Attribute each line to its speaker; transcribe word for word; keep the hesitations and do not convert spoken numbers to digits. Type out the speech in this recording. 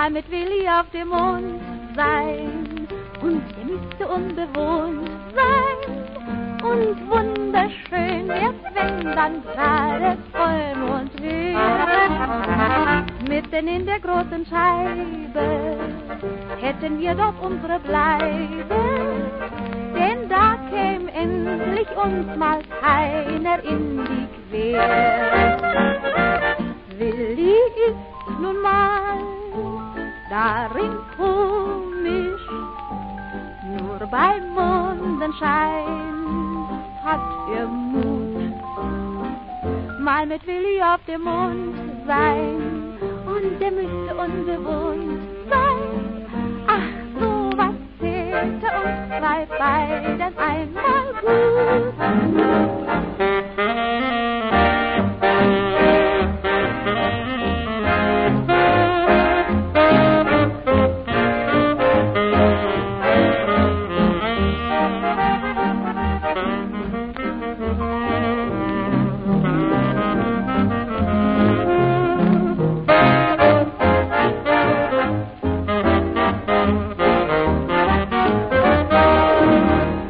Speaker 1: mal mit Willi auf dem Mond sein. Und er müsste unbewohnt sein und wunderschön wär's, wenn dann gerade Vollmond wär. Mitten in der großen Scheibe hätten wir dort unsere Bleibe, denn da käm endlich uns mal keiner in die Quer. Willi ist nun mal darin komisch, nur beim Mondenschein hat er Mut, mal mit Willi auf dem Mond sein, und der müsste unbewohnt sein. Ach, so was täte uns zwei beiden einmal gut.